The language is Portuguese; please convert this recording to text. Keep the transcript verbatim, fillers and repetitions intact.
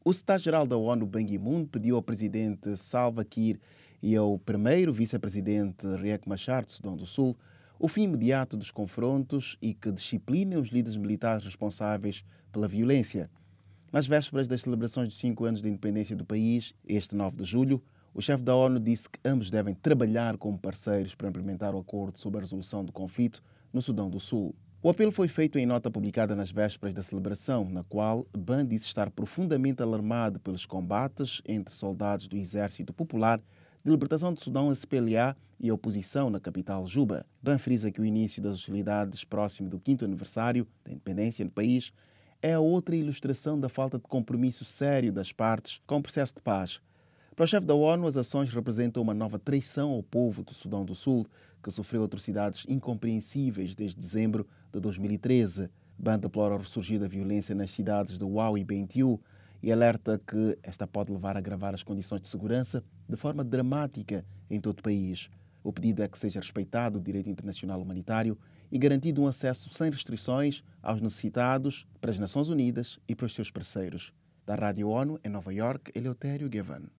O secretário-geral da ONU, Ban Ki-moon, pediu ao presidente Salva Kiir e ao primeiro vice-presidente Riek Machar, de Sudão do Sul, o fim imediato dos confrontos e que disciplinem os líderes militares responsáveis pela violência. Nas vésperas das celebrações de cinco anos de independência do país, este nove de julho, o chefe da ONU disse que ambos devem trabalhar como parceiros para implementar o acordo sobre a resolução do conflito no Sudão do Sul. O apelo foi feito em nota publicada nas vésperas da celebração, na qual Ban disse estar profundamente alarmado pelos combates entre soldados do Exército Popular de Libertação do Sudão, S P L A, e a oposição na capital Juba. Ban frisa que o início das hostilidades próximo do quinto aniversário da independência no país é a outra ilustração da falta de compromisso sério das partes com o processo de paz. Para o chefe da ONU, as ações representam uma nova traição ao povo do Sudão do Sul, que sofreu atrocidades incompreensíveis desde dezembro de dois mil e treze. Ban deplora o ressurgir da violência nas cidades de Wau e Bentiu e alerta que esta pode levar a agravar as condições de segurança de forma dramática em todo o país. O pedido é que seja respeitado o direito internacional humanitário e garantido um acesso sem restrições aos necessitados para as Nações Unidas e para os seus parceiros. Da Rádio ONU, em Nova York, Eleutério Gavan.